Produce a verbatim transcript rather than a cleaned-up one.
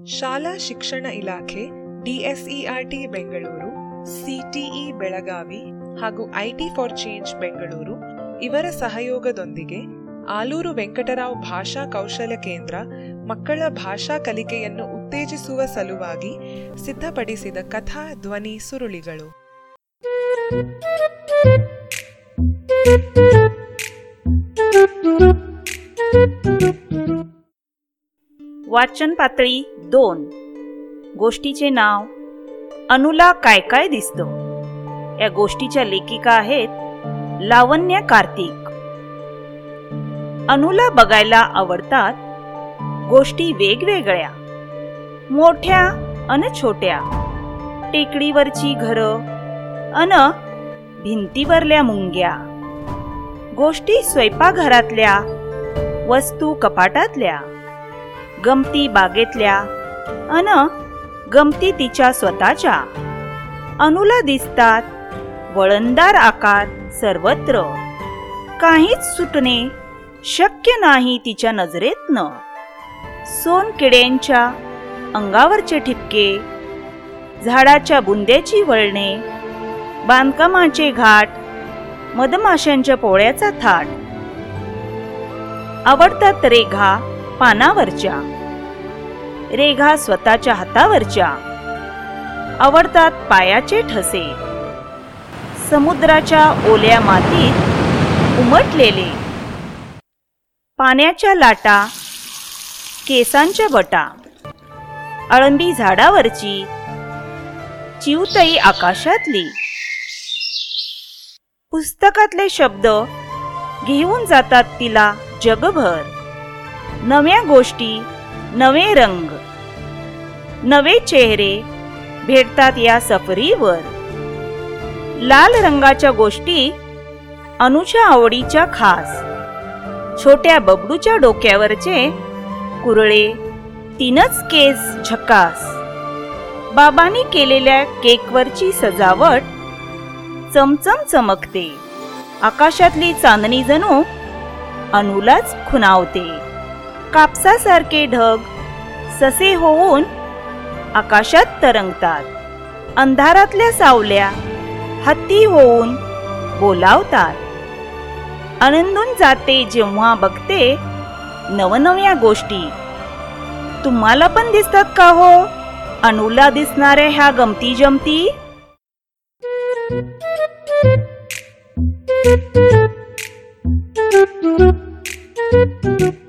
ಶಾಲಾ ಶಿಕ್ಷಣ ಇಲಾಖೆ, ಡಿಎಸ್ಇಆರ್ಟಿ ಬೆಂಗಳೂರು, ಸಿಟಿಇ ಬೆಳಗಾವಿ ಹಾಗೂ ಐಟಿ ಫಾರ್ ಚೇಂಜ್ ಬೆಂಗಳೂರು ಇವರ ಸಹಯೋಗದೊಂದಿಗೆ ಆಲೂರು ವೆಂಕಟರಾವ್ ಭಾಷಾ ಕೌಶಲ್ಯ ಕೇಂದ್ರ ಮಕ್ಕಳ ಭಾಷಾ ಕಲಿಕೆಯನ್ನು ಉತ್ತೇಜಿಸುವ ಸಲುವಾಗಿ ಸಿದ್ಧಪಡಿಸಿದ ಕಥಾ ಧ್ವನಿ ಸುರುಳಿಗಳು. वाचन पातळी दोन. गोष्टीचे नाव अनुला काय काय दिसतं. या गोष्टीच्या लेखिका आहेत लावण्य कार्तिक. अनुला बघायला आवडतात गोष्टी वेगवेगळ्या, मोठ्या अन छोट्या, टेकडीवरची घरं अन भिंतीवरल्या मुंग्या, गोष्टी स्वयंपाकघरातल्या, वस्तू कपाटातल्या, गमती बागेतल्या अन गमती तिच्या स्वतःच्या. अनुला दिसतात वळणदार आकार सर्वत्र. काहीच सुटणे शक्य नाही तिच्या नजरेतनं. सोनकिड्यांच्या अंगावरचे ठिपके, झाडाच्या बुंद्याची वळणे, बांधकामाचे घाट, मधमाशांच्या पोळ्याचा थाट. आवडतात रेघा पानावरच्या, रेघा स्वतःच्या हातावरच्या. आवडतात पायाचे ठसे, समुद्राच्या ओल्या मातीत उमटलेले. पाण्याच्या लाटा, केसांच्या बटा, अळंबी झाडावरची, चिवताई आकाशातली. पुस्तकातले शब्द घेऊन जातात तिला जगभर. नव्या गोष्टी, नवे रंग, नवे चेहरे भेटतात या सफरीवर. लाल रंगाच्या गोष्टी अनुच्या आवडीच्या खास. छोट्या बबडूच्या डोक्यावरचे कुरळे, तीनच केस झकास. बाबांनी केलेल्या केकवरची सजावट चमचम चमकते. आकाशातली चांदणी जणू अनुलाच खुणावते. कापसासारखे ढग ससे होऊन आकाशात तरंगतात. अंधारातल्या सावल्या हत्ती होऊन बोलावतात. आनंदून जाते जेव्हा बघते नवनव्या गोष्टी. तुम्हाला पण दिसतात का हो अनुला दिसणाऱ्या ह्या गमती जमती? Thank you.